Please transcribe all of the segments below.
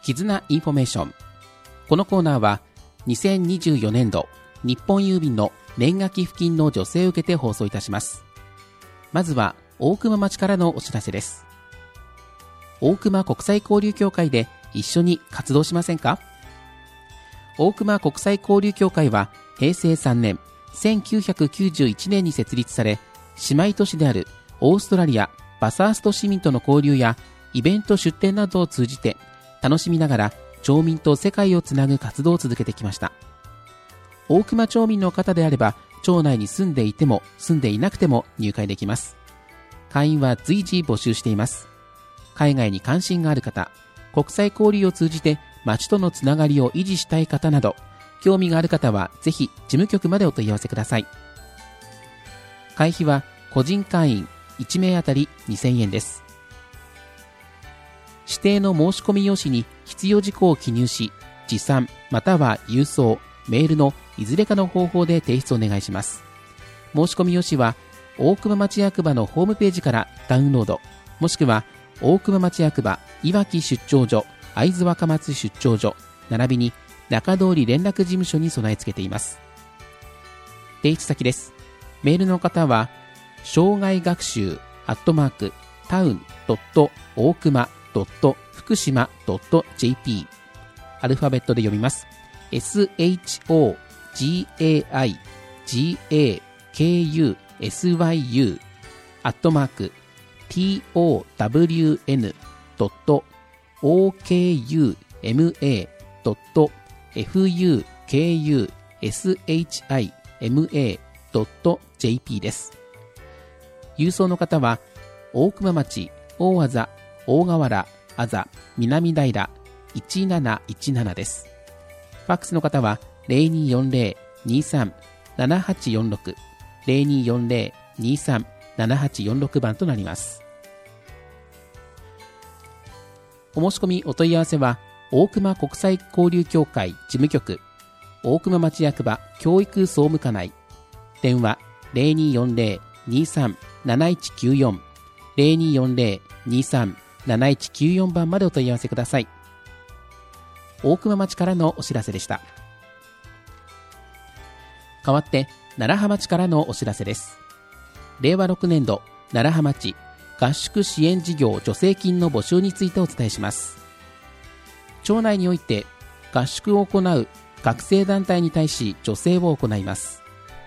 絆インフォメーション。このコーナーは2024年度日本郵便の年賀寄付金の助成を受けて放送いたします。まずは大熊町からのお知らせです。大熊国際交流協会で一緒に活動しませんか？大熊国際交流協会は平成3年1991年に設立され、姉妹都市であるオーストラリアバサースト市民との交流やイベント出展などを通じて楽しみながら町民と世界をつなぐ活動を続けてきました。大熊町民の方であれば町内に住んでいても住んでいなくても入会できます。会員は随時募集しています。海外に関心がある方、国際交流を通じて町とのつながりを維持したい方など、興味がある方はぜひ事務局までお問い合わせください。会費は個人会員1名あたり2000円です。指定の申し込み用紙に必要事項を記入し、持参または郵送、メールのいずれかの方法で提出お願いします。申し込み用紙は大熊町役場のホームページからダウンロード、もしくは大熊町役場いわき出張所、会津若松出張所並びに中通り連絡事務所に備え付けています。提出先です。メールの方は障害学習@town.okuma.福島.jp、 アルファベットで読みます。 SHOGAIGAKUSYU @town.okuma.fukushima.jp です。郵送の方は大熊町大字大河原あざ南平1717です。ファックスの方は 0240-23-7846 0240-23-7846 番となります。お申し込みお問い合わせは大熊国際交流協会事務局大熊町役場教育総務課内、電話 0240-23-7194 0240-23-7194 番までお問い合わせください。大熊町からのお知らせでした。代わって楢葉町からのお知らせです。令和6年度楢葉町合宿支援事業助成金の募集についてお伝えします。町内において合宿を行う学生団体に対し助成を行います。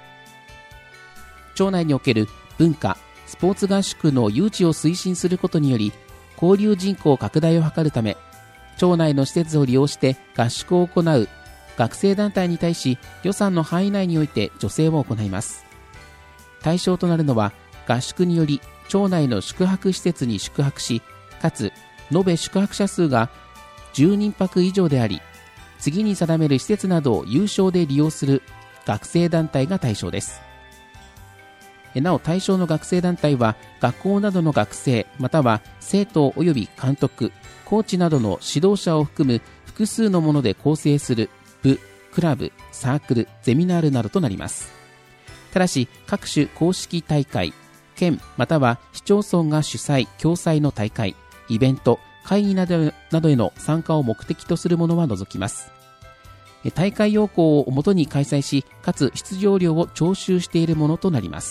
町内における文化スポーツ合宿の誘致を推進することにより交流人口拡大を図るため、町内の施設を利用して合宿を行う学生団体に対し予算の範囲内において助成を行います。対象となるのは合宿により町内の宿泊施設に宿泊し、かつ延べ宿泊者数が10人泊以上であり、次に定める施設などを有償で利用する学生団体が対象です。なお対象の学生団体は学校などの学生または生徒及び監督、コーチなどの指導者を含む複数のもので構成する部、クラブ、サークル、ゼミナールなどとなります。ただし各種公式大会、県または市町村が主催・共催の大会、イベント、会議などへの参加を目的とするものは除きます。大会要項をもとに開催し、かつ出場料を徴収しているものとなります。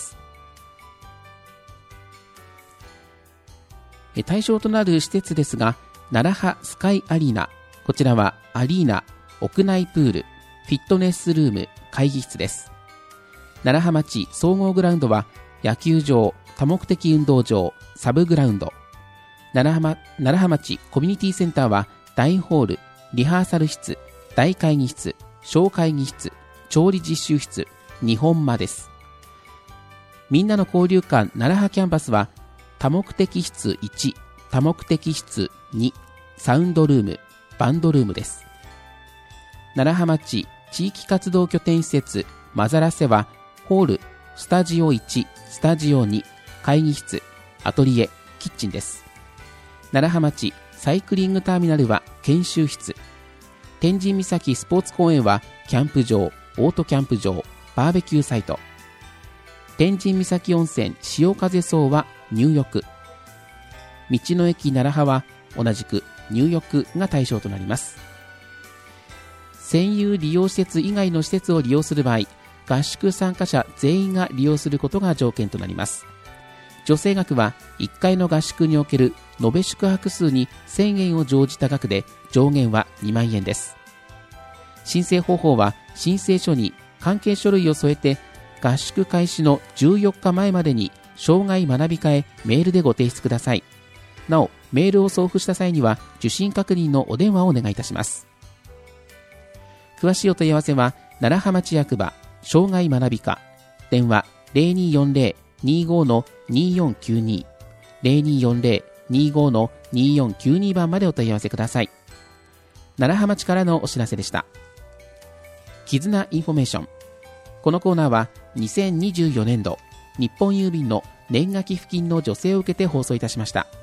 対象となる施設ですが、楢葉スカイアリーナ、こちらはアリーナ、屋内プール、フィットネスルーム、会議室です。楢葉町総合グラウンドは野球場、多目的運動場、サブグラウンド。楢葉町コミュニティセンターは大ホール、リハーサル室、大会議室、小会議室、調理実習室、日本間です。みんなの交流館楢葉キャンパスは多目的室1、多目的室2、サウンドルーム、バンドルームです。楢葉町地域活動拠点施設マザラセはホール、スタジオ1、スタジオ2、会議室、アトリエ、キッチンです。楢葉町サイクリングターミナルは研修室、天神岬スポーツ公園はキャンプ場、オートキャンプ場、バーベキューサイト。天神岬温泉潮風荘は入浴。道の駅楢葉は同じく入浴が対象となります。占有利用施設以外の施設を利用する場合、合宿参加者全員が利用することが条件となります。助成額は1回の合宿における延べ宿泊数に1000円を乗じた額で、上限は2万円です。申請方法は、申請書に関係書類を添えて、合宿開始の14日前までに生涯学び会へメールでご提出ください。なお、メールを送付した際には受信確認のお電話をお願いいたします。詳しいお問い合わせは、楢葉町役場生涯学び課、電話 0240-25-2492 0240-25-2492 番までお問い合わせください。楢葉町からのお知らせでした。絆インフォメーション。このコーナーは2024年度日本郵便の年賀寄付金の助成を受けて放送いたしました。